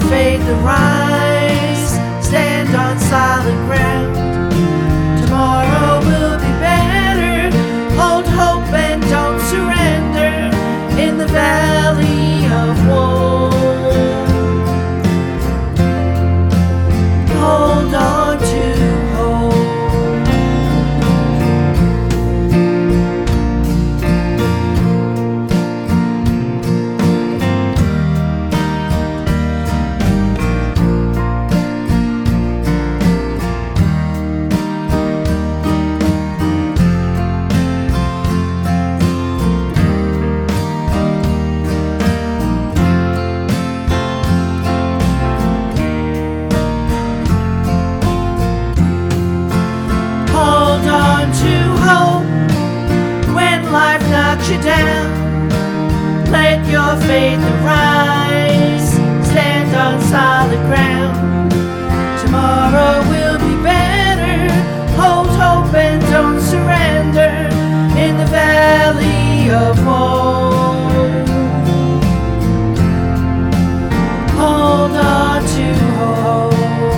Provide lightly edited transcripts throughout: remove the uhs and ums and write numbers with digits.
faith arise, stand on solid ground. Tomorrow will be better, hold hope and don't surrender in the valley of woe. Hold on to hope. Hold on to hope when life knocks you down. Let your faith arise, stand on solid ground. Tomorrow will be better, hold hope and don't surrender in the valley of woe. Hold on to hope.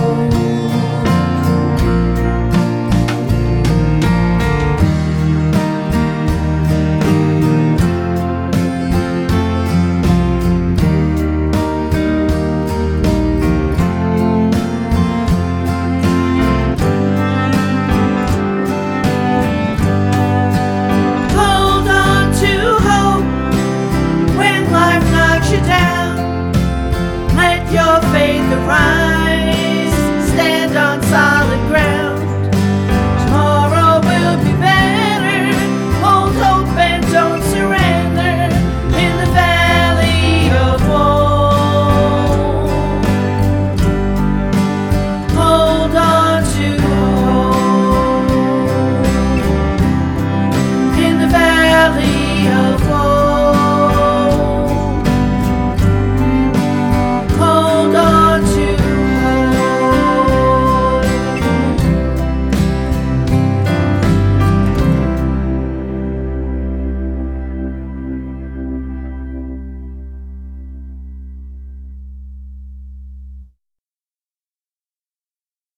Hold on to hope when life knocks you down. Let your faith arise,